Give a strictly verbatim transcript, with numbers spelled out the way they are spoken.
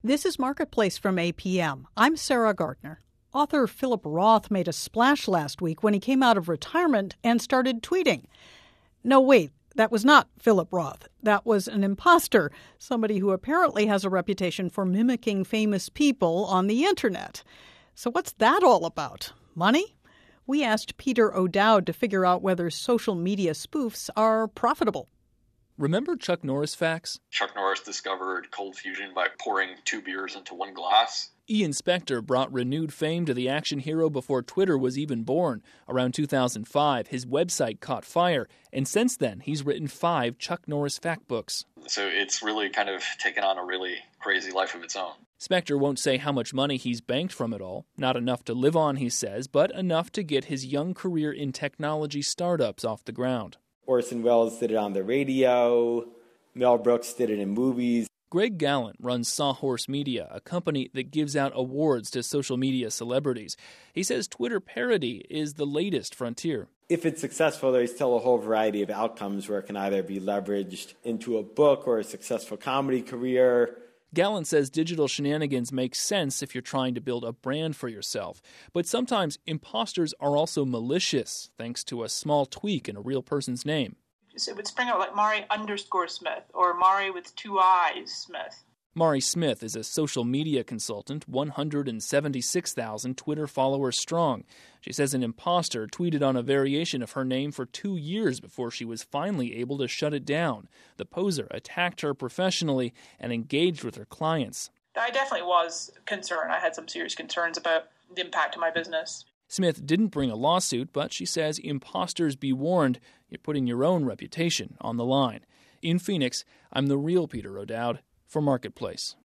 This is Marketplace from A P M. I'm Sarah Gardner. Author Philip Roth made a splash last week when he came out of retirement and started tweeting. No, wait, that was not Philip Roth. That was an imposter, somebody who apparently has a reputation for mimicking famous people on the internet. So what's that all about? Money? We asked Peter O'Dowd to figure out whether social media spoofs are profitable. Remember Chuck Norris facts? Chuck Norris discovered cold fusion by pouring two beers into one glass. Ian Spector brought renewed fame to the action hero before Twitter was even born. Around two thousand five, his website caught fire, and since then, he's written five Chuck Norris fact books. So it's really kind of taken on a really crazy life of its own. Spector won't say how much money he's banked from it all. Not enough to live on, he says, but enough to get his young career in technology startups off the ground. Orson Welles did it on the radio. Mel Brooks did it in movies. Greg Gallant runs Sawhorse Media, a company that gives out awards to social media celebrities. He says Twitter parody is the latest frontier. If it's successful, there's still a whole variety of outcomes where it can either be leveraged into a book or a successful comedy career. Gallant says digital shenanigans make sense if you're trying to build a brand for yourself. But sometimes imposters are also malicious, thanks to a small tweak in a real person's name. So it would spring out like Mari underscore Smith or Mari with two eyes Smith. Mari Smith is a social media consultant, one hundred seventy-six thousand Twitter followers strong. She says an imposter tweeted on a variation of her name for two years before she was finally able to shut it down. The poser attacked her professionally and engaged with her clients. I definitely was concerned. I had some serious concerns about the impact of my business. Smith didn't bring a lawsuit, but she says imposters be warned, you're putting your own reputation on the line. In Phoenix, I'm the real Peter O'Dowd for Marketplace.